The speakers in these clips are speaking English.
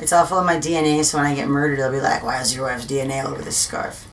It's all full of my DNA, so when I get murdered, they'll be like, why is your wife's DNA all over this scarf?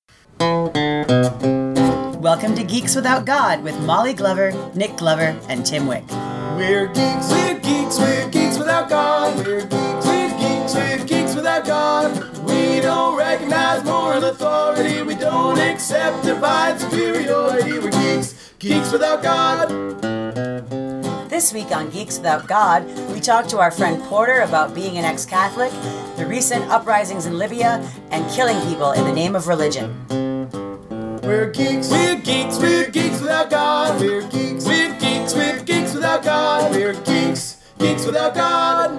Welcome to Geeks Without God with Molly Glover, Nick Glover, and Tim Wick. We're geeks, we're geeks, we're geeks without God. We're geeks, we're geeks, we're geeks without God. We don't recognize moral authority. We don't accept divine superiority. We're geeks, geeks without God. This week on Geeks Without God, we talk to our friend Porter about being an ex-Catholic, the recent uprisings in Libya, and killing people in the name of religion. We're geeks, we're geeks, we're geeks without God. We're geeks, we're geeks, we're geeks without God. We're geeks, geeks without God.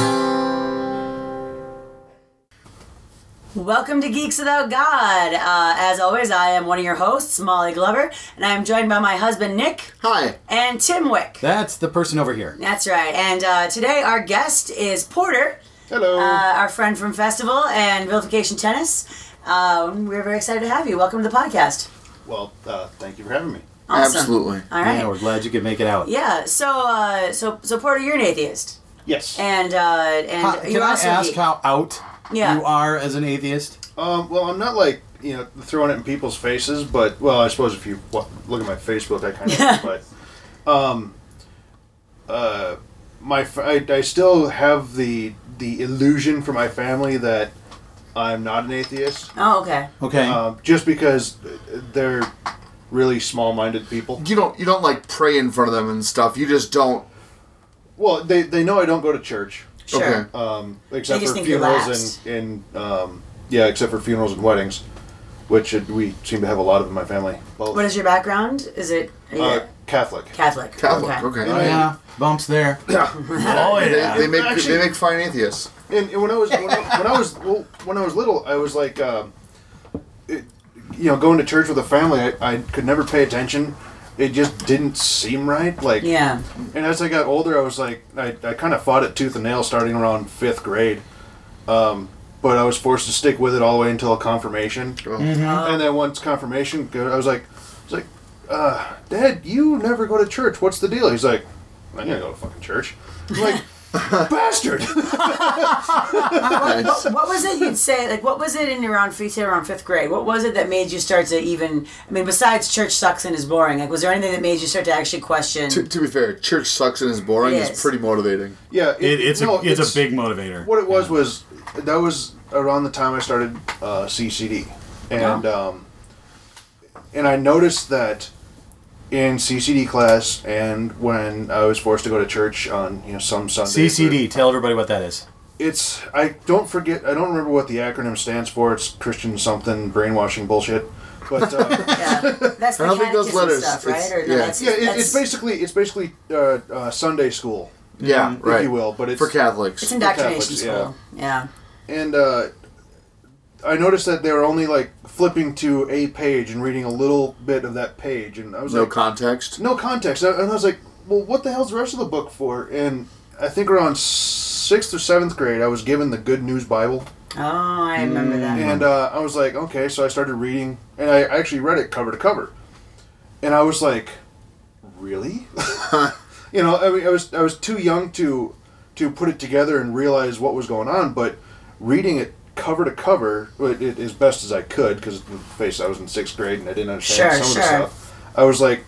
Welcome to Geeks Without God. As always, I am one of your hosts, Molly Glover, and I am joined by my husband, Nick. Hi. And Tim Wick. That's the person over here. That's right. And today our guest is Porter. Hello. Our friend from Festival and Vilification Tennis. We're very excited to have you. Welcome to the podcast. Well, thank you for having me. Awesome. Absolutely. All right. Yeah, we're glad you could make it out. Yeah. So Porter, you're an atheist, Yes. and Can you're I also ask geek. how out you are as an atheist? Well, I'm not like, throwing it in people's faces, but, well, I suppose if you look at my Facebook, I kind of, but, I still have the illusion for my family that I'm not an atheist. Oh, okay. Okay. Just because they're really small-minded people. You don't like pray in front of them and stuff. You just don't. Well, they know I don't go to church. Sure. Okay. Except just for think you're funerals except for funerals and weddings, which we seem to have a lot of in my family. Both. What is your background? Is it Catholic. Catholic? Catholic. Okay. Oh, yeah. Bumps there. Oh, yeah. They make fine atheists. And when I was little, I was like, going to church with a family. I could never pay attention. It just didn't seem right. Like, Yeah. And as I got older, I was like, I kind of fought it tooth and nail starting around 5th grade. But I was forced to stick with it all the way until confirmation. Oh. And then once confirmation, I was like, Dad, you never go to church. What's the deal? He's like, I didn't go to fucking church. I'm like, bastard. Nice. What was it you'd say? Like, what was it in around 5th grade? What was it that made you start to even? I mean, besides church sucks and is boring. Like, was there anything that made you start to actually question? To be fair, church sucks and is boring. It It's is. pretty motivating. Yeah, It's a big motivator. What it was that was around the time I started CCD, and and I noticed that in CCD class and when I was forced to go to church on some Sundays. CCD. Tell everybody what that is. I don't remember what the acronym stands for. It's Christian something brainwashing bullshit. But Yeah, that's the I don't think those catechism letters- stuff, right? it's- Or, no, yeah. that's, yeah, that's, it's basically Sunday school, Yeah, right. if you will. But it's For Catholics. it's indoctrination Catholics, school. Yeah. And I noticed that they were only like flipping to a page and reading a little bit of that page, and I was No like, context. no context. And I was like, well, what the hell's the rest of the book for? And I think around 6th or 7th grade, I was given the Good News Bible, Oh, I remember that. and I was like, okay. So I started reading, and I actually read it cover to cover, and I was like, really? I mean, I was too young to put it together and realize what was going on, but reading it cover to cover, it as best as I could, because face I was in 6th grade and I didn't understand some of the stuff. I was like,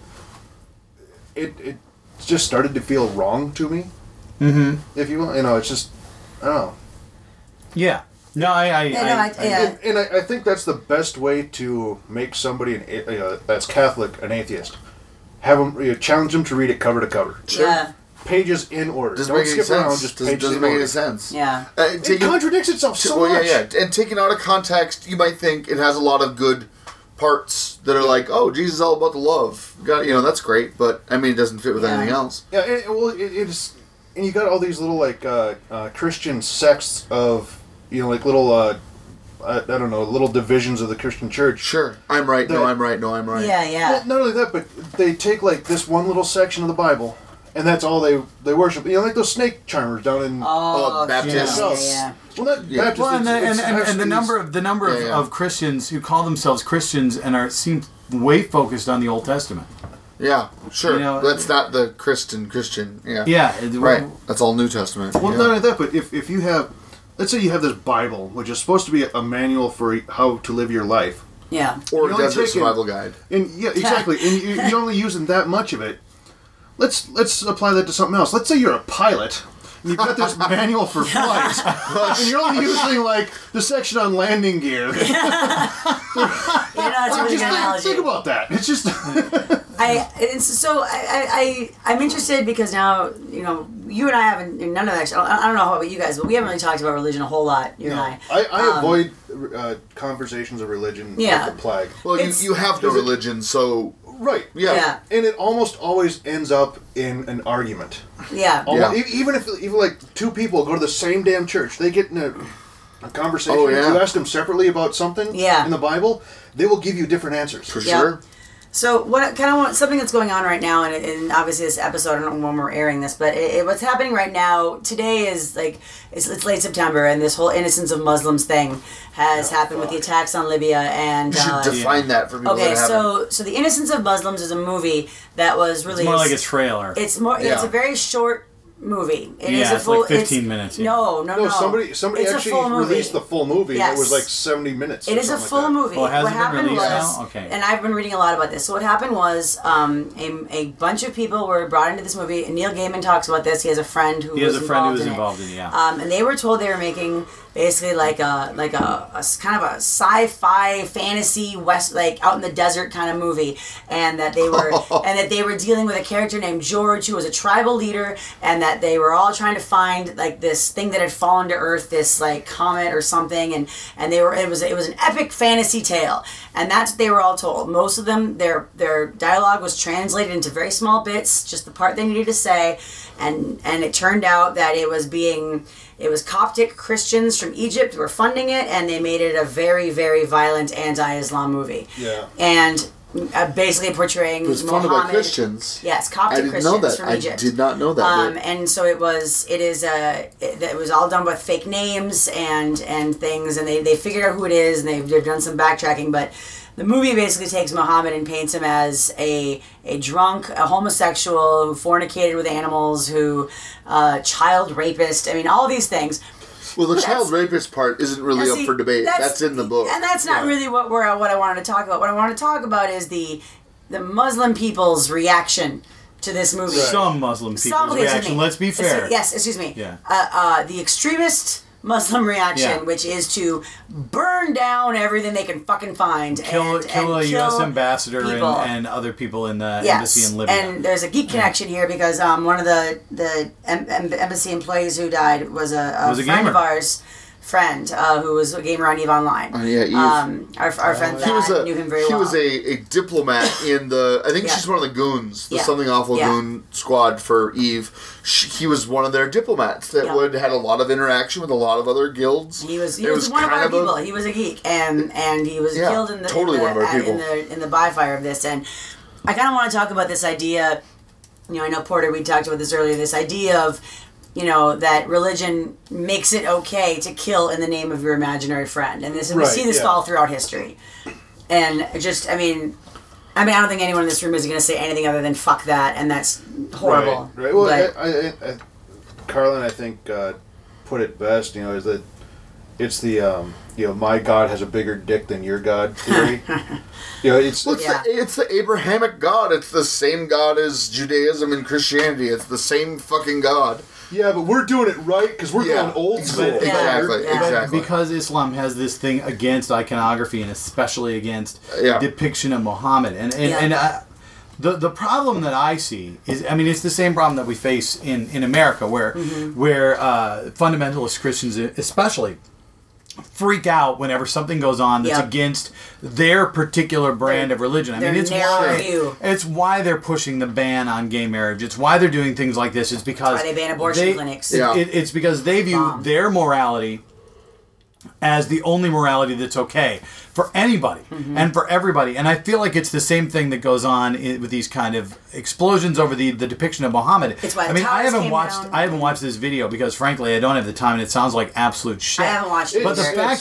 it just started to feel wrong to me. Mm-hmm. If you will, it's just, I don't know. Yeah. No, And I think that's the best way to make somebody that's Catholic an atheist. Have them challenge them to read it cover to cover. Yeah. Pages in order. Doesn't Don't make any skip around. sense. Just pages Doesn't in make order. any sense. Yeah. It contradicts itself so much. Yeah. And taken out of context, you might think it has a lot of good parts that are like, oh, Jesus is all about the love. That's great, but I mean, it doesn't fit with anything else. Yeah, it's and you got all these little like Christian sects of like little I don't know, little divisions of the Christian church. Sure, I'm right. No, I'm right. No, I'm right. Yeah, yeah. Well, not only that, but they take like this one little section of the Bible, and that's all they worship. Like those snake charmers down in. Baptists. Yeah. Well, not Yeah. Baptists. Well, it's and the number of Christians who call themselves Christians and seem way focused on the Old Testament. Yeah, sure. That's not the Christian. Yeah. Yeah. Right. That's all New Testament. Well, not only that, but if you have let's say you have this Bible, which is supposed to be a manual for how to live your life. Yeah. Or You're a only desert taking- survival guide. And yeah, exactly. And you're only using that much of it. Let's apply that to something else. Let's say you're a pilot. And you've got this manual for flights, and you're only using like the section on landing gear. That's a really good analogy. Think about that. It's just I'm interested because now, you and I haven't, none of that, I don't know how about you guys, but we haven't really talked about religion a whole lot, you and I. I avoid conversations of religion Yeah. like the plague. Well, you have no religion, so Right. Yeah. And it almost always ends up in an argument. Yeah. Even if like two people go to the same damn church, they get in a conversation. Oh, yeah. You ask them separately about something in the Bible, they will give you different answers. for sure. So something that's going on right now, and obviously this episode, I don't know when we're airing this, but what's happening right now today is like it's late September, and this whole innocence of Muslims thing has happened with the attacks on Libya, and You should define that for people okay, that haven't. so the Innocence of Muslims is a movie that was released. It's more like a trailer. It's more. It's a very short movie. It is Yeah, a it's full. like 15 minutes, yeah. No. Somebody It's actually a full movie. released the full movie. Yes. It was like 70 minutes. It or is a something full like that. movie. Oh, it hasn't what been happened released was, now? Okay. and I've been reading a lot about this. So what happened was, a bunch of people were brought into this movie. And Neil Gaiman talks about this. He has a friend who was involved in it. And they were told they were making basically like a kind of a sci-fi fantasy west, like out in the desert kind of movie, and that they were dealing with a character named George who was a tribal leader, and that they were all trying to find like this thing that had fallen to Earth, this like comet or something, and it was an epic fantasy tale, and that's what they were all told. Most of them, their dialogue was translated into very small bits, just the part they needed to say, and it turned out that it was Coptic Christians from Egypt who were funding it, and they made it a very, very violent anti-Islam movie. Yeah. And basically portraying It was funded Muhammad. by Christians. Yes, Coptic I didn't Christians know that. from I Egypt. did not know that. bit. And so it was all done with fake names and things, and they figured out who it is, and they've done some backtracking, but the movie basically takes Muhammad and paints him as a drunk, a homosexual who fornicated with animals, who child rapist. I mean, all these things. Well, the child rapist part isn't really up for debate. That's in the book. And that's not really what I wanted to talk about. What I want to talk about is the Muslim people's reaction to this movie. Some Muslim people's reaction. Let's be fair. Yes, excuse me. Yeah. The extremist Muslim reaction, which is to burn down everything they can fucking find. Kill a U.S. ambassador people. and other people in the embassy in Libya. And there's a geek connection here because one of the embassy employees who died was a friend gamer. of ours. Who was a gamer on EVE Online. Eve. Our friend Thad knew him very well. He was a diplomat in the... I think she's one of the goons. The Something Awful goon squad for EVE. He was one of their diplomats that had a lot of interaction with a lot of other guilds. He was one of our people. He was a geek. And he was killed in the byfire of this. And I kind of want to talk about this idea... I know, Porter, we talked about this earlier, this idea of... that religion makes it okay to kill in the name of your imaginary friend. And we see this all throughout history. And just, I don't think anyone in this room is going to say anything other than fuck that, and that's horrible. Right. Well, Carlin, I think, put it best, is that it's the, my God has a bigger dick than your God theory. It's the Abrahamic God. It's the same God as Judaism and Christianity. It's the same fucking God. Yeah, but we're doing it right because we're going old school. Exactly. Because Islam has this thing against iconography and especially against depiction of Muhammad. And the problem that I see is, it's the same problem that we face in America where fundamentalist Christians especially freak out whenever something goes on that's against their particular brand of religion. It's why they're pushing the ban on gay marriage. It's why they're doing things like this. It's because why they ban abortion clinics. It's because they view their morality as the only morality that's okay for anybody and for everybody. And I feel like it's the same thing that goes on with these kind of explosions over the depiction of Muhammad. It's why I haven't watched this video because frankly I don't have the time and it sounds like absolute shit. I haven't watched it. But the fact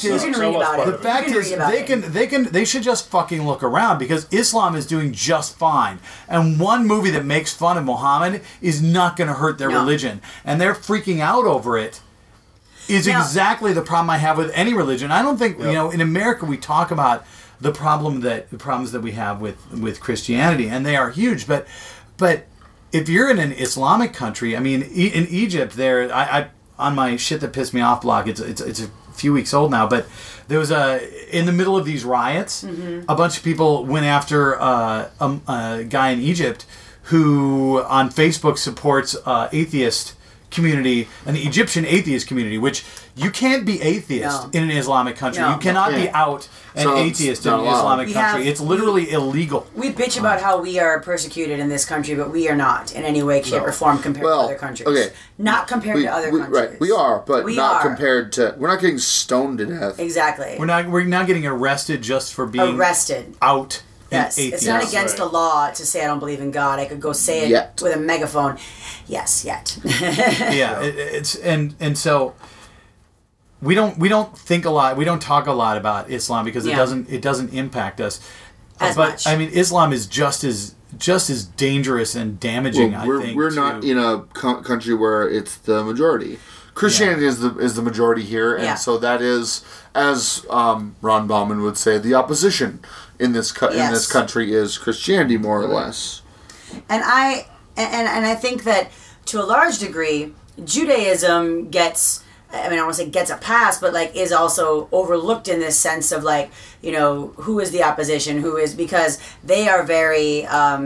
is they should just fucking look around because Islam is doing just fine. And one movie that makes fun of Muhammad is not going to hurt their religion. And they're freaking out over it. is exactly the problem I have with any religion. I don't think in America we talk about the problems that we have with Christianity, and they are huge. But if you're in an Islamic country, I mean, in Egypt, I on my shit that pissed me off blog, it's a few weeks old now, but there was in the middle of these riots, a bunch of people went after a guy in Egypt who on Facebook supports atheist community, an Egyptian atheist community, which you can't be atheist in an Islamic country. You cannot be out an atheist in an Islamic country. It's literally illegal. We bitch about how we are persecuted in this country, but we are not in any way, shape, or form compared to other countries. Okay. Not compared to other countries. Right, we are, but compared to... We're not getting stoned to death. Exactly. We're not getting arrested just for being out. Yes, it's not against the law to say I don't believe in God. I could go say it with a megaphone. Yes, yet. Yeah, it's and so we don't think a lot. We don't talk a lot about Islam because it doesn't impact us as much. I mean, Islam is just as dangerous and damaging. Well, I think we're not in a country where it's the majority. Christianity is the majority here, and so that is, as Ron Bauman would say, the opposition in this country is Christianity, more or less. And I think that to a large degree, Judaism gets, I mean, I don't want to say gets a pass, but like is also overlooked in this sense of like, who is the opposition, because they are very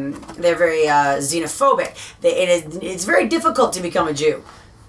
xenophobic. It's very difficult to become a Jew.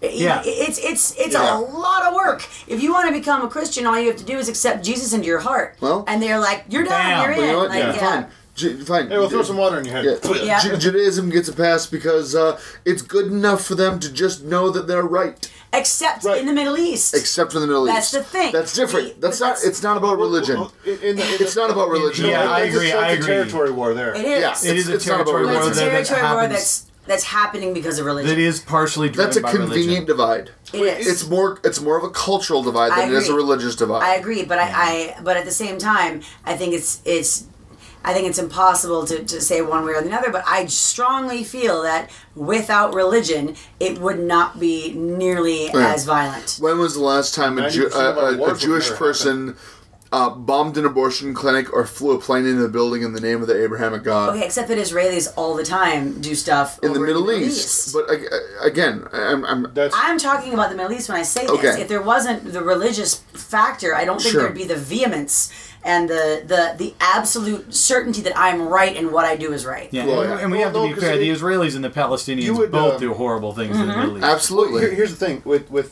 It's a lot of work. If you want to become a Christian, all you have to do is accept Jesus into your heart. Well, and they're like, you're done, you're in. You know fine. Fine. Hey, we'll throw some water in your head. Judaism gets a pass because it's good enough for them to just know that they're right. Except in the Middle East. Except in the Middle East. That's the thing. That's different. It's not about religion. It's not about religion. I agree. It's a territory war there. It is. Yeah, it is a territory war. It's a territory war that's happening because of religion. That is partially driven by religion. That's a convenient divide. It is. It's more of a cultural divide than it is a religious divide. I agree, but but at the same time, I think it's impossible to say one way or the other, but I strongly feel that without religion, it would not be nearly as violent. When was the last time a Jewish person bombed an abortion clinic or flew a plane into a building in the name of the Abrahamic God? Okay, except that Israelis all the time do stuff in the Middle East. But again, I'm talking about the Middle East when I say this. If there wasn't the religious factor, I don't think there'd be the vehemence and the absolute certainty that I'm right and what I do is right. Yeah, and we have to be fair. The Israelis and the Palestinians both do horrible things in the Middle East. Absolutely. Well, here's the thing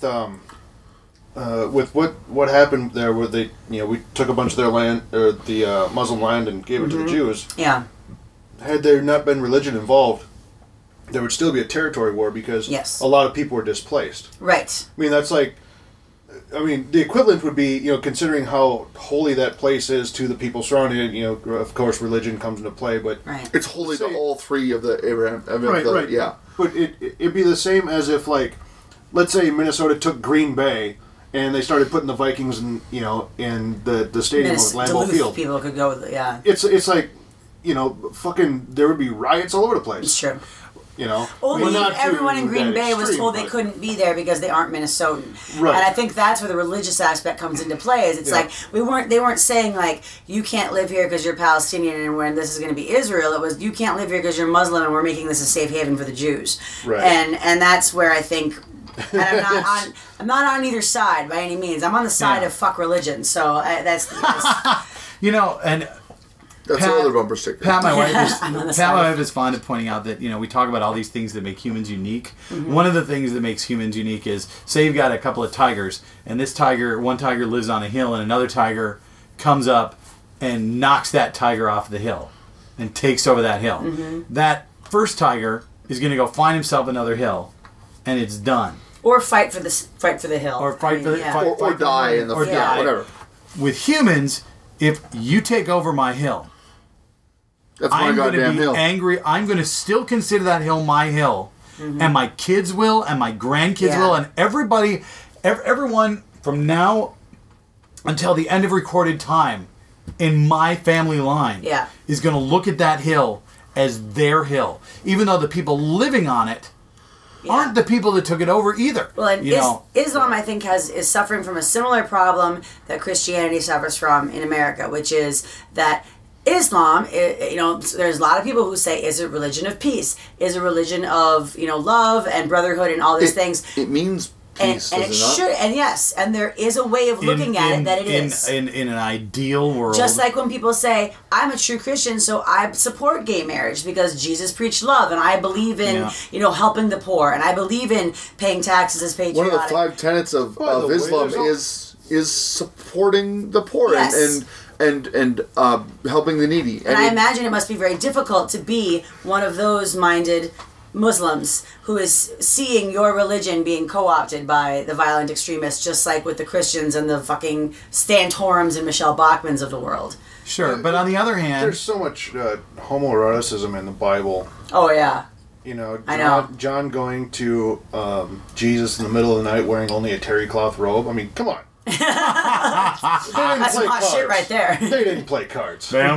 with what happened there, where they we took a bunch of their land, or the Muslim land, and gave it to the Jews. Yeah. Had there not been religion involved, there would still be a territory war because a lot of people were displaced. Right. I mean, that's like. I mean, the equivalent would be, considering how holy that place is to the people surrounding it, of course, religion comes into play, but... Right. It's holy to all three of the Abraham... Right. Yeah. But it'd be the same as if, like, let's say Minnesota took Green Bay, and they started putting the Vikings in, in the stadium of Lambeau Field. People could go, It's like, fucking, there would be riots all over the place. It's true. Only everyone in Green Bay was told they couldn't be there because they aren't Minnesotan. Right. And I think that's where the religious aspect comes into play. Is it's like they weren't saying like you can't live here because you're Palestinian and when this is going to be Israel. It was you can't live here because you're Muslim and we're making this a safe haven for the Jews. Right. And that's where I think. And I'm not on either side by any means. I'm on the side of fuck religion. So that's and. That's another bumper sticker. Pat, my wife is fond of pointing out that we talk about all these things that make humans unique. Mm-hmm. One of the things that makes humans unique is, say you've got a couple of tigers, and one tiger lives on a hill, and another tiger comes up and knocks that tiger off the hill and takes over that hill. Mm-hmm. That first tiger is going to go find himself another hill, and it's done. Or fight for the hill. Or or die in the die. Whatever. With humans, if you take over my hill. That's my goddamn hill. Angry. I'm going to still consider that hill my hill, and my kids will, and my grandkids will, and everyone from now until the end of recorded time in my family line is going to look at that hill as their hill, even though the people living on it aren't the people that took it over either. Well, and Islam, I think, is suffering from a similar problem that Christianity suffers from in America, which is that Islam, there's a lot of people who say, is a religion of peace, is a religion of, love and brotherhood and all these things. It means peace, and it should, and yes, and there is a way of looking at it that it is. In an ideal world. Just like when people say, I'm a true Christian, so I support gay marriage because Jesus preached love, and I believe in, helping the poor, and I believe in paying taxes as patriotic. One of the 5 tenets of Islam is supporting the poor and helping the needy. And I imagine it must be very difficult to be one of those minded Muslims who is seeing your religion being co-opted by the violent extremists, just like with the Christians and the fucking Stan Torums and Michelle Bachmans of the world. Sure, but on the other hand... There's so much homoeroticism in the Bible. Oh, yeah. John going to Jesus in the middle of the night wearing only a terry cloth robe. I mean, come on. That's hot shit right there. They didn't play cards. Well,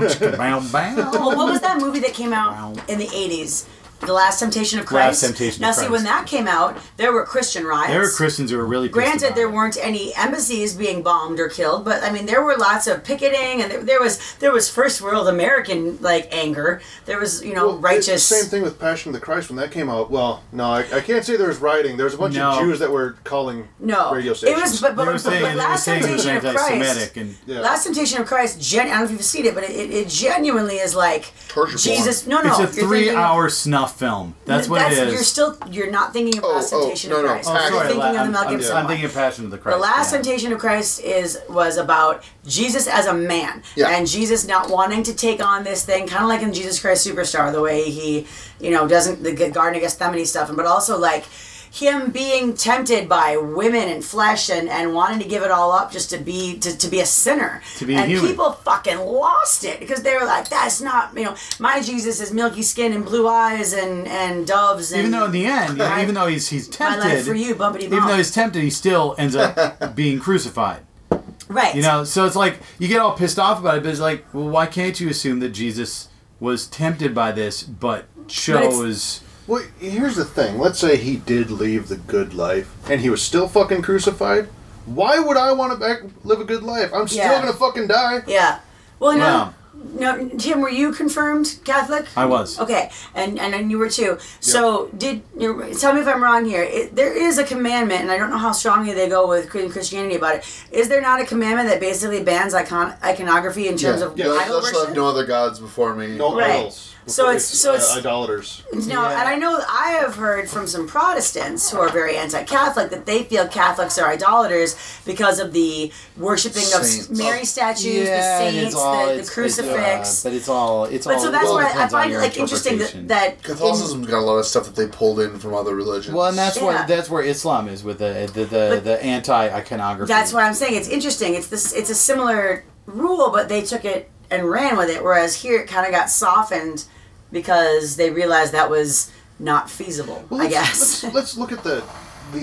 what was that movie that came out in the 80s? The Last Temptation of Christ. Now, see, when that came out, there were Christian riots. There were Christians who were really pissed Granted, there weren't any embassies being bombed or killed, but I mean, there were lots of picketing, and there was first world American anger. There was righteous. Same thing with Passion of the Christ when that came out. Well, no, I can't say there was rioting. There was a bunch of Jews that were calling radio stations. It was, but Last Temptation of Christ. Last Temptation of Christ. I don't know if you've seen it, but it genuinely is like torture Jesus. Porn. No, it's a 3-hour snuff film. That's what it is. You're not thinking of Last Temptation of Christ. You're thinking of the Mel Gibson I'm thinking of Passion of the Christ. The Last Temptation of Christ was about Jesus as a man, and Jesus not wanting to take on this thing, kind of like in Jesus Christ Superstar, the way he, doesn't the Garden of Gethsemane stuff, but also like him being tempted by women and flesh and wanting to give it all up just to be a sinner. To be human. People fucking lost it because they were like, that's not, my Jesus is milky skin and blue eyes and doves. Even though in the end, even though he's tempted. My life for you, bumpity bump. Even though he's tempted, he still ends up being crucified. Right. So it's like, you get all pissed off about it, but it's like, well, why can't you assume that Jesus was tempted by this, but chose... Well, here's the thing. Let's say he did leave the good life, and he was still fucking crucified. Why would I want to live a good life? I'm still gonna fucking die. Yeah. Well, no, Tim, were you confirmed Catholic? I was. Okay, and you were too. So, tell me if I'm wrong here. There is a commandment, and I don't know how strongly they go with Christianity about it. Is there not a commandment that basically bans iconography in terms of idol worship? Thou have no other gods before me. No idols. So it's idolaters. No, and I know I have heard from some Protestants who are very anti-Catholic that they feel Catholics are idolaters because of the worshiping of Mary statues, the saints, the crucifix. But it's all. But so that's why I find it interesting that Catholicism's got a lot of stuff that they pulled in from other religions. Well, and that's where Islam is with the anti-iconography. That's what I'm saying. It's interesting. It's a similar rule, but they took it and ran with it, whereas here it kind of got softened because they realized that was not feasible. Well, I guess. Let's look at the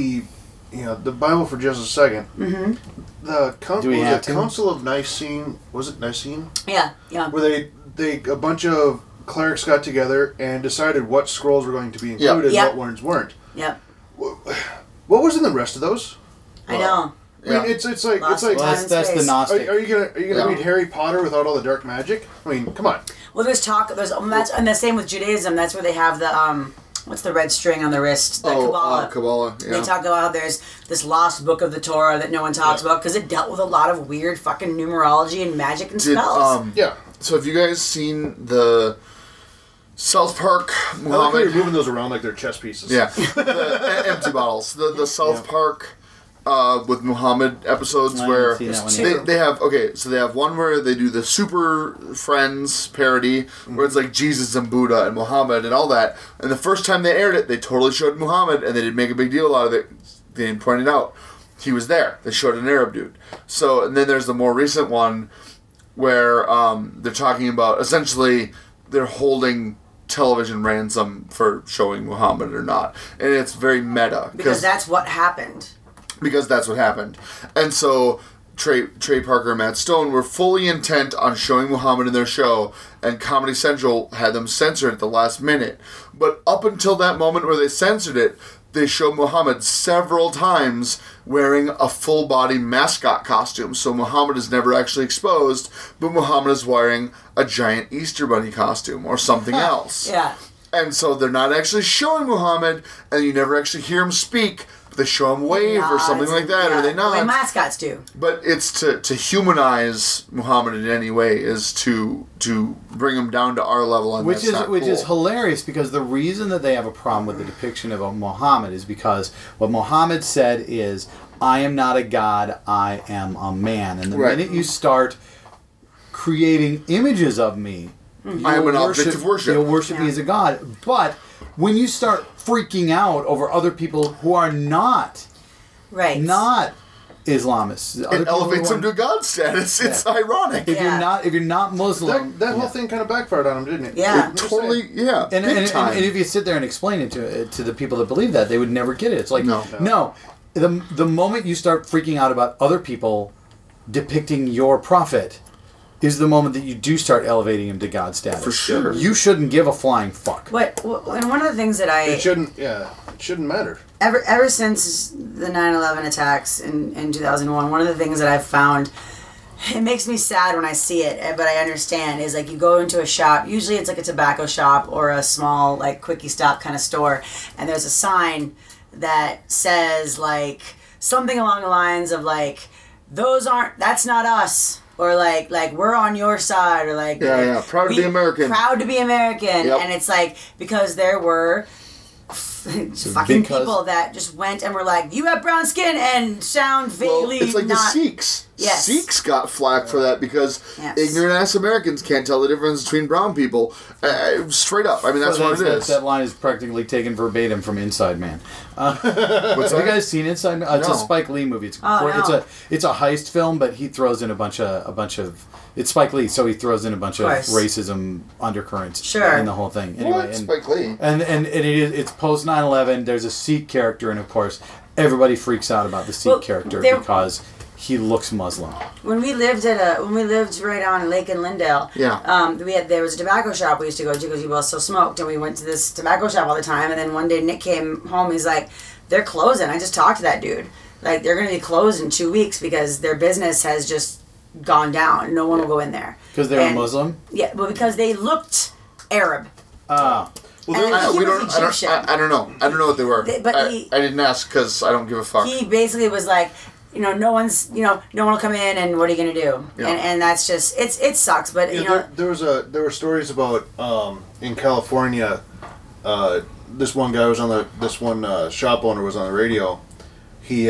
Bible for just a second. Mm-hmm. The Council of Nicene, was it Nicene? Yeah. Where they a bunch of clerics got together and decided what scrolls were going to be included and what ones weren't. Yep. What was in the rest of those? I know. I mean, it's like that's the Gnostic. Are you gonna read Harry Potter with all the dark magic? I mean, come on. Well, there's and the same with Judaism. That's where they have the what's the red string on the wrist? The Kabbalah. Kabbalah. Yeah. They talk about how there's this lost book of the Torah that no one talks about because it dealt with a lot of weird fucking numerology and magic and spells. So have you guys seen the South Park Muhammad? I like how you're moving those around like they're chess pieces. Yeah, the empty bottles. The South Park with Muhammad episodes where they have so they have one where they do the Super Friends parody where it's like Jesus and Buddha and Muhammad and all that. And the first time they aired it, they totally showed Muhammad and they didn't make a big deal out of it. They didn't point it out. He was there. They showed an Arab dude. So and then there's the more recent one where they're talking about essentially they're holding television ransom for showing Muhammad or not, and it's very meta because that's what happened. Because that's what happened. And so Trey Parker and Matt Stone were fully intent on showing Muhammad in their show, and Comedy Central had them censor it at the last minute. But up until that moment where they censored it, they show Muhammad several times wearing a full-body mascot costume. So Muhammad is never actually exposed, but Muhammad is wearing a giant Easter Bunny costume or something else. Yeah. And so they're not actually showing Muhammad, and you never actually hear him speak. They show him wave or something like that, or they nod. The way mascots do. But it's to humanize Muhammad in any way is to bring him down to our level, and which is hilarious, because the reason that they have a problem with the depiction of Muhammad is because what Muhammad said is, "I am not a god, I am a man," and the minute you start creating images of me, I am an object of worship. You'll worship me as a god, but when you start freaking out over other people who are not Islamists, it elevates them to God status. It's ironic. If you're not Muslim, that whole thing kind of backfired on him, didn't it? Yeah, it totally. Yeah, and if you sit there and explain it to the people that believe that, they would never get it. It's like no. The moment you start freaking out about other people depicting your prophet is the moment that you do start elevating him to God status. For sure. You shouldn't give a flying fuck. And one of the things that it shouldn't matter. Ever since the 9/11 attacks in 2001, one of the things that I've found, it makes me sad when I see it, but I understand, is like you go into a shop, usually it's like a tobacco shop or a small like quickie stop kind of store, and there's a sign that says like something along the lines of like, that's not us. Or like we're on your side, or like proud to be American. Proud to be American, yep. And it's like because there were fucking people that just went and were like, "You have brown skin," and sound vaguely. Well, it's like the Sikhs. Yes. Sikhs got flack for that because ignorant ass Americans can't tell the difference between brown people. Straight up, I mean that's what it is. That line is practically taken verbatim from Inside Man. Have you guys seen Inside Man? It's a Spike Lee movie. It's a heist film, but he throws in a bunch of. It's Spike Lee, so he throws in a bunch of racism undercurrents in the whole thing. Anyway, Spike Lee. And it's post 9/11. There's a Sikh character, and of course, everybody freaks out about the Sikh character because he looks Muslim. When we lived right on Lake in Lindale, there was a tobacco shop we used to go to because we both still smoked, and we went to this tobacco shop all the time. And then one day Nick came home. He's like, "They're closing." I just talked to that dude. Like they're going to be closed in 2 weeks because their business has just gone down. No one will go in there because they were Muslim. Yeah, well, because they looked Arab. Well, I don't know. I don't know what they were. I didn't ask because I don't give a fuck. He basically was like, no one will come in, and what are you gonna do? Yeah. And that's just it sucks. But there were stories about in California, this one guy was on this shop owner was on the radio. He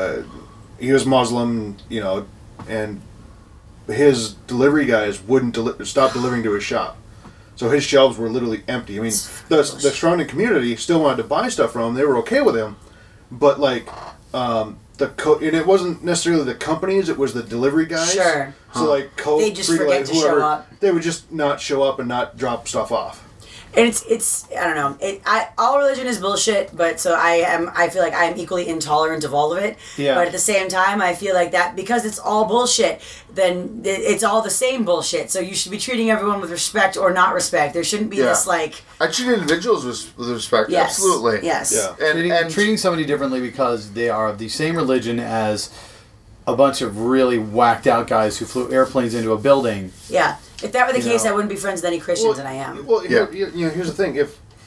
was Muslim, and his delivery guys wouldn't stop delivering to his shop. So his shelves were literally empty. I mean, the surrounding community still wanted to buy stuff from him. They were okay with him, but like and it wasn't necessarily the companies; it was the delivery guys. Sure. So like Coke, they just forget to show up. They would just not show up and not drop stuff off. And it's I don't know. All religion is bullshit, but so I feel like I am equally intolerant of all of it. Yeah. But at the same time, I feel like that because it's all bullshit, then it's all the same bullshit. So you should be treating everyone with respect or not respect. There shouldn't be this like. I treat individuals with respect. Yes. Absolutely. Yes. Yeah. And treating somebody differently because they are of the same religion as a bunch of really whacked out guys who flew airplanes into a building. Yeah. If that were the case, I wouldn't be friends with any Christians, and I am. Well, here's the thing: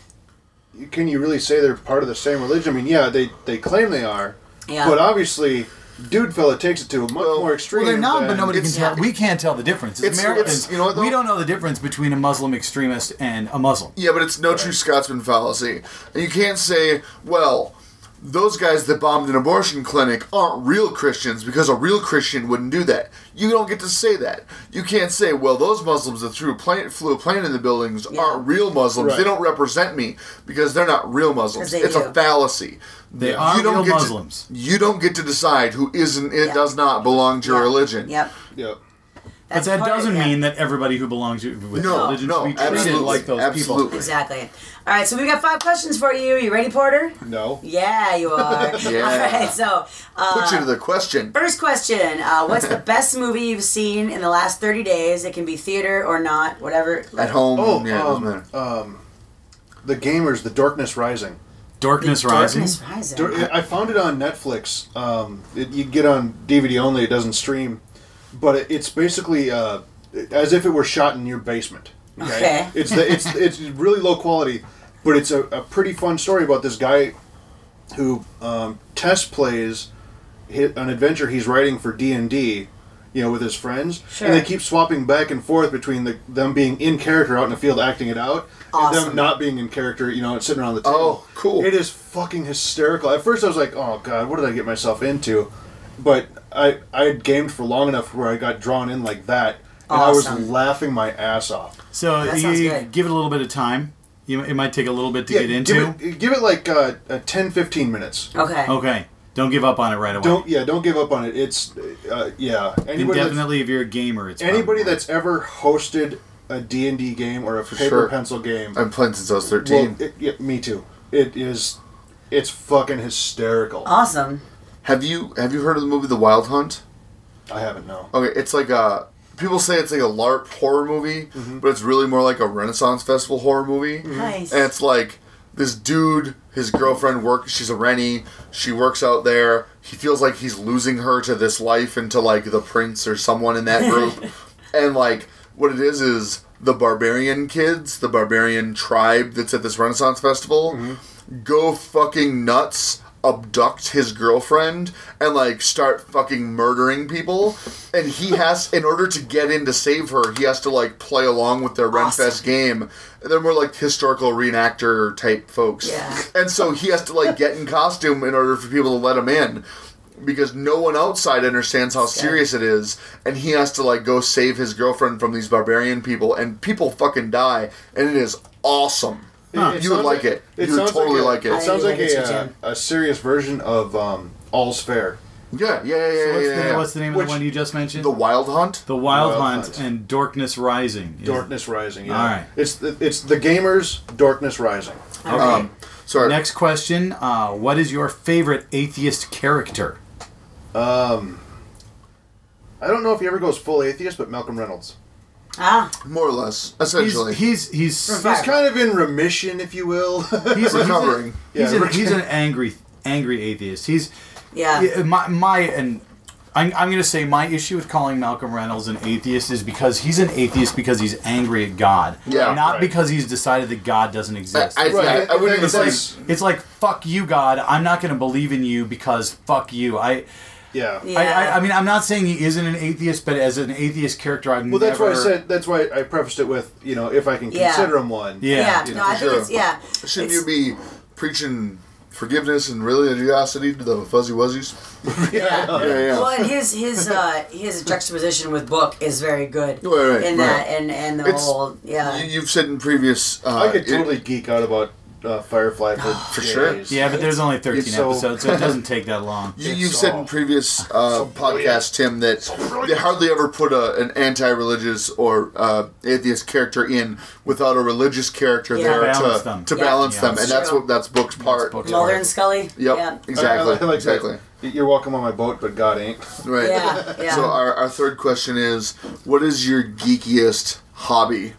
can you really say they're part of the same religion? I mean, they claim they are, but obviously, dude fella takes it to a much more extreme. Well, they're not, but nobody can tell. We can't tell the difference. As Americans, we don't know the difference between a Muslim extremist and a Muslim. Yeah, but it's no true Scotsman fallacy, and you can't say, well, those guys that bombed an abortion clinic aren't real Christians because a real Christian wouldn't do that. You don't get to say that. You can't say, well, those Muslims that flew a plane in the buildings aren't real Muslims. Right. They don't represent me because they're not real Muslims. It's a fallacy. They are real Muslims. You don't get to decide who does not belong to your religion. Yep. But that doesn't mean that everybody who belongs with religion should be treated like those people. Exactly. All right, so we've got 5 questions for you. You ready, Porter? No. Yeah, you are. Yeah. All right, so... put you to the question. First question. What's the best movie you've seen in the last 30 days? It can be theater or not, whatever. At home. The Gamers, The Darkness Rising. Darkness Rising. I found it on Netflix. You get on DVD only. It doesn't stream, but it's basically as if it were shot in your basement. Okay. It's really low quality, but it's a pretty fun story about this guy who test plays an adventure he's writing for D&D. With his friends, and they keep swapping back and forth between them being in character out in the field acting it out, and them not being in character, sitting around the table. Oh, cool! It is fucking hysterical. At first, I was like, "Oh God, what did I get myself into?" But I had gamed for long enough where I got drawn in like that, and I was laughing my ass off. So you give it a little bit of time. It might take a little bit to get into. Give it like 10-15 minutes. Okay. Don't give up on it right away. Don't give up on it. It's definitely if you're a gamer, it's anybody that's ever hosted a D&D game or a paper pencil game. I've played since I was 13. Well, me too. It's fucking hysterical. Awesome. Have you heard of the movie The Wild Hunt? I haven't, no. Okay, it's like people say it's like a LARP horror movie, but it's really more like a Renaissance Festival horror movie. Nice. And it's like this dude, his girlfriend she's a Rennie, she works out there, he feels like he's losing her to this life and to like the prince or someone in that group. And like what it is the barbarian kids, the barbarian tribe that's at this Renaissance Festival, go fucking nuts, abduct his girlfriend, and like start fucking murdering people. And he has, in order to get in to save her, he has to like play along with their Renfest game. They're more like historical reenactor type folks. Yeah. And so he has to like get in costume in order for people to let him in, because no one outside understands how serious it is, and he has to like go save his girlfriend from these barbarian people, and people fucking die, and it is awesome. You would like it. You would totally like it. It sounds like a serious version of All's Fair. Yeah. What's the name of the one you just mentioned? The Wild Hunt. The Wild Hunt and Darkness Rising. Darkness Rising. Yeah. All right. It's the gamers. Darkness Rising. Okay. Sorry. Next question. What is your favorite atheist character? I don't know if he ever goes full atheist, but Malcolm Reynolds. More or less, essentially. He's kind of in remission, if you will. He's recovering. He's an angry atheist. I'm going to say my issue with calling Malcolm Reynolds an atheist is because he's an atheist because he's angry at God. Yeah, not because he's decided that God doesn't exist. I wouldn't even say... It's like, fuck you, God. I'm not going to believe in you because fuck you. I mean, I'm not saying he isn't an atheist, but as an atheist character, I've never... Well, that's why I prefaced it with, if I can consider him one. Yeah. I think it's, Shouldn't you be preaching forgiveness and religiosity to the fuzzy wuzzies? Yeah. Well, and his juxtaposition with book is very good. Right. That and the whole You've said in previous. I could totally geek out about Firefly for sure. Yeah, but there's only 13 episodes, so it doesn't take that long. You've said in previous podcasts, Tim, that they hardly ever put an anti-religious or atheist character in without a religious character there to balance them, and that's Book's part. Mulder and Scully. Yep, exactly. Exactly. You're welcome on my boat, but God ain't. Right. Yeah. So our third question is, what is your geekiest hobby?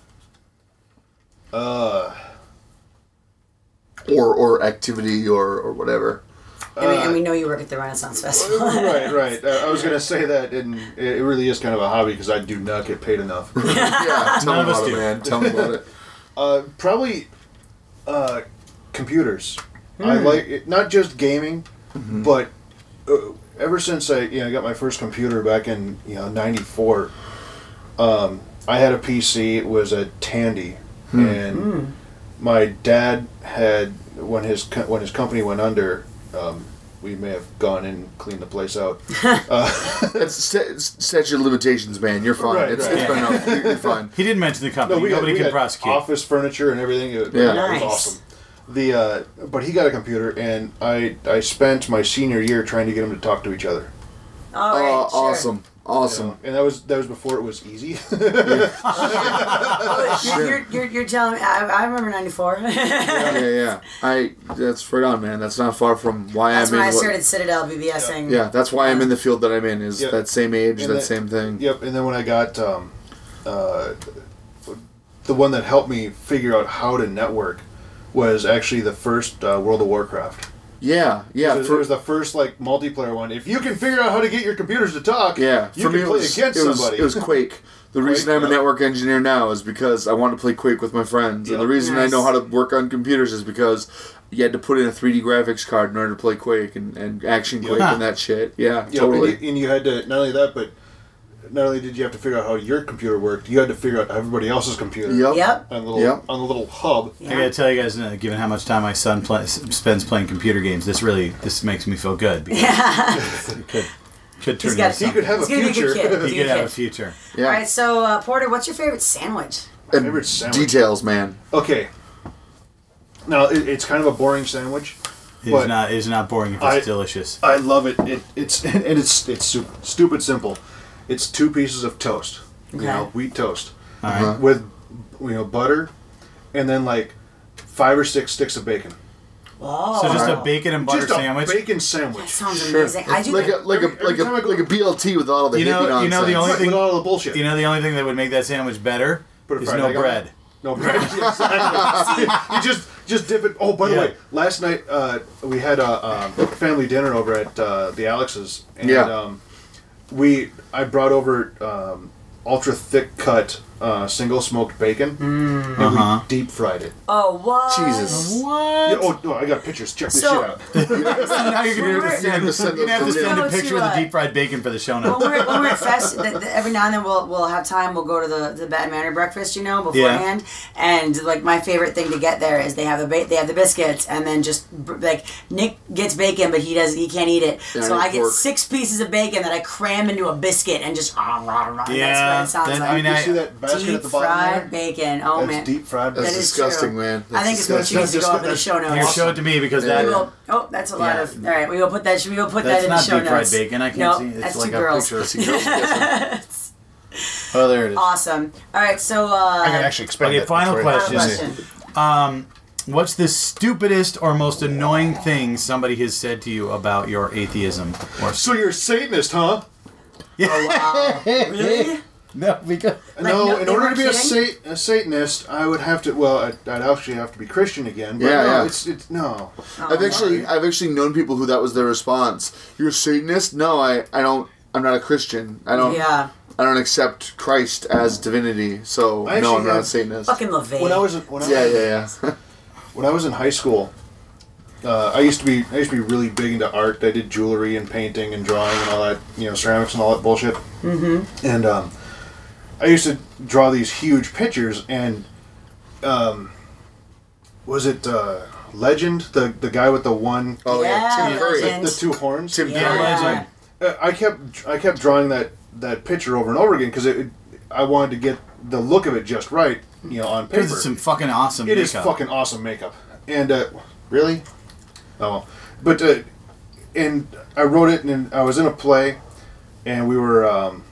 Or activity or whatever. And we know you work at the Renaissance Festival. Right. I was going to say that, and it really is kind of a hobby because I do not get paid enough. Yeah, tell me about it, man. Tell me about it. Probably computers. I like it, not just gaming, but ever since I got my first computer back in '94, I had a PC. It was a Tandy, and my dad had when his company went under. We may have gone in and cleaned the place out. It's statute of limitations, man. You're fine. It's been enough. You're fine. He didn't mention the company. Nobody can prosecute. Office furniture and everything. It was awesome. But he got a computer, and I spent my senior year trying to get them to talk to each other. All right, sure. Awesome. And that was before it was easy. You're telling me. I remember '94. Yeah. That's right on, man. That's not far from why that's I'm in. That's when I started Citadel BBSing. Yeah, that's why I'm in the field that I'm in. Is that same age, and same thing. Yep. And then when I got the one that helped me figure out how to network was actually the first World of Warcraft. Yeah. It was the first like multiplayer one. If you can figure out how to get your computers to talk, you can play against somebody. It was Quake. The reason I'm a network engineer now is because I want to play Quake with my friends. And the reason I know how to work on computers is because you had to put in a 3D graphics card in order to play Quake and Action Quake and that shit. Yeah, totally. And you had to, not only that, but not only did you have to figure out how your computer worked, you had to figure out everybody else's computer. Yep. On the little hub. I gotta tell you guys, given how much time my son spends playing computer games, this makes me feel good. Because it could turn into something. He could have a future. He could have a future. Yeah. All right, so Porter, what's your favorite sandwich? Favorite sandwich? Details, man. Okay. Now, it's kind of a boring sandwich. It's not boring if it's delicious. I love it. It's stupid simple. It's 2 pieces of toast. Okay. Wheat toast. All right. With butter and then like 5 or 6 sticks of bacon. Whoa. So just a bacon and butter sandwich? Just a bacon sandwich. That sounds amazing. I do like a BLT with all the hippie nonsense. The only thing with all the bullshit. The only thing that would make that sandwich better is no bread. No bread. Exactly. You just dip it. Oh, by the way, last night we had a family dinner over at the Alex's, and I brought over ultra thick cut single smoked bacon, and we deep fried it. Oh, what? Jesus. What? Yeah, no, I got pictures. Check this shit out. Now you're going to have to send a picture of the deep fried bacon for the show notes. When we're at Fest, every now and then we'll have time. We'll go to the Bad Manor breakfast, beforehand. Yeah. And like my favorite thing to get there is they have the biscuits, and then just like Nick gets bacon, but he can't eat it. Yeah, so I get 6 pieces of bacon that I cram into a biscuit and just that's what it sounds like. You see that basket deep at the bottom fried there? bacon. Oh, that's man. Deep fried bacon. That's disgusting, man. I think it's what needs to go up in the show notes. Here, show it to me because that. That's a lot of. All right, we will put that. Should we go put that in the show notes? That's not deep fried bacon. I can't see. It's It's like 2 a girls. picture. Oh, there it is. Awesome. All right, so. I can actually explain it. Final question. What's the stupidest or most annoying thing somebody has said to you about your atheism? So you're a Satanist, huh? Yeah. Oh, wow. Really? No, because in order to be a Satanist, I would have to. Well, I'd actually have to be Christian again. But it's no. I've actually known people who that was their response. You're a Satanist? No, I don't. I'm not a Christian. I don't. Yeah. I don't accept Christ as divinity. So no, I'm not a Satanist. Fucking LaVey. When I was when I was in high school, I used to be really big into art. I did jewelry and painting and drawing and all that, ceramics and all that bullshit. Mm-hmm. And I used to draw these huge pictures. And was it Legend, the guy with the one? Oh yeah, Tim Curry, Legend. The 2 horns. Tim Curry. Legend. I kept drawing that picture over and over again because I wanted to get the look of it just right, on paper. Because it's some fucking awesome makeup. It is fucking awesome makeup. And, really? Oh. But, and I wrote it, and I was in a play, and we were,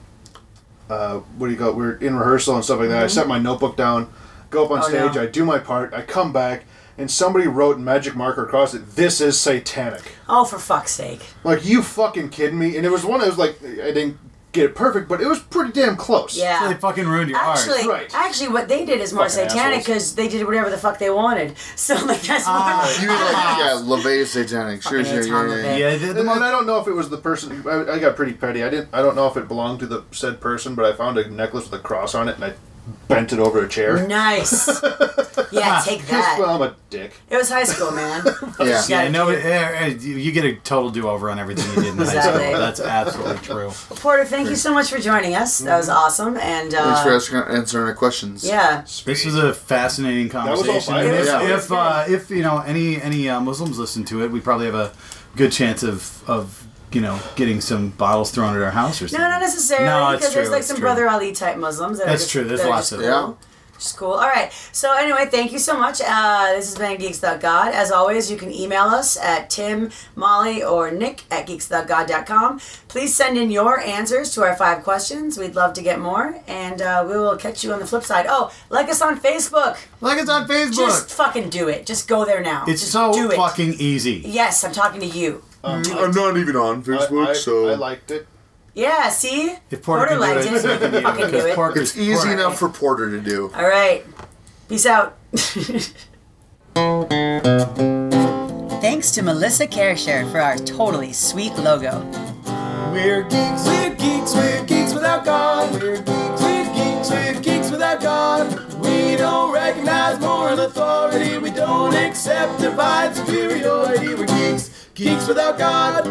we were in rehearsal and stuff like that. Mm-hmm. I set my notebook down, go up on stage, I do my part, I come back, and somebody wrote in magic marker across it, "This is satanic." Oh, for fuck's sake. Like, you fucking kidding me? And it was one that was like, I didn't get it perfect, but it was pretty damn close. Yeah. So they fucking ruined your art. Actually, what they did is more fucking satanic because they did whatever the fuck they wanted. So, like, that's more... You mean LaVey is satanic. Sure. Yeah, And I don't know if it was the person... I got pretty petty. I don't know if it belonged to the said person, but I found a necklace with a cross on it, and I bent it over a chair. Nice. Yeah, take that. Well, I'm a dick. It was high school, man. You get a total do-over on everything you did in high school. That's absolutely true. Porter, thank you so much for joining us. That was awesome. And thanks for answering our questions. Yeah. This was a fascinating conversation. That was all if any Muslims listen to it, we probably have a good chance of getting some bottles thrown at our house or something. No, not necessarily. No, because there's like some Brother Ali type Muslims. That's true. There's lots of them. Yeah. Just cool. All right. So anyway, thank you so much. This has been Geeks.God. As always, you can email us at Tim, Molly, or Nick at geeks.god.com. Please send in your answers to our 5 questions. We'd love to get more. And we will catch you on the flip side. Oh, like us on Facebook. Like us on Facebook. Just fucking do it. Just go there now. It's just so do it. fucking easy. Yes, I'm talking to you. I'm not even on Facebook, so... I liked it. Yeah, see? If Porter liked it, so you can fucking do it. It's easy enough for Porter to do. All right. Peace out. Thanks to Melissa Kersher for our totally sweet logo. We're geeks, we're geeks, we're geeks without God. We're geeks, we're geeks, we're geeks without God. We don't recognize moral authority. We don't accept divine superiority. We're geeks, geeks without God.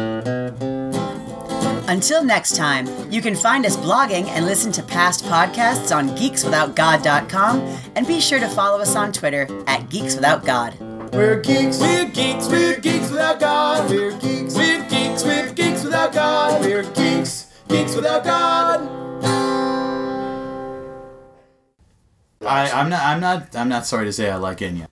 Until next time, you can find us blogging and listen to past podcasts on geekswithoutgod.com, and be sure to follow us on Twitter at geekswithoutgod. We're geeks, we're geeks, we're geeks without God. We're geeks, we're geeks, we're geeks without God. We're geeks, geeks without God. I'm not sorry to say I like Enya.